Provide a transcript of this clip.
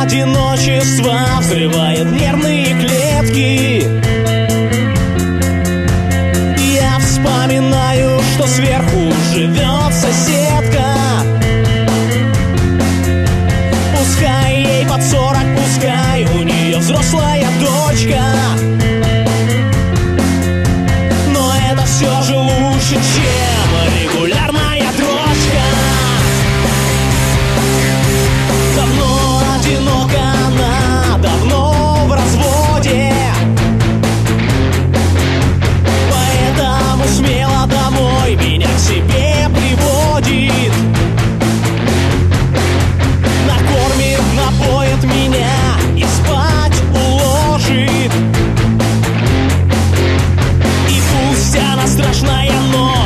одиночество взрывает нервные клетки. Я вспоминаю, что сверху живет соседка. Пускай ей под 40, пускай у нее взрослая дочка, но это все же лучше, чем регулярная дрочка. Давно одинока она, давно в разводе, поэтому смело домой меня к себе приводит. Накормит, напоит меня и спать уложит. И пусть она страшная, но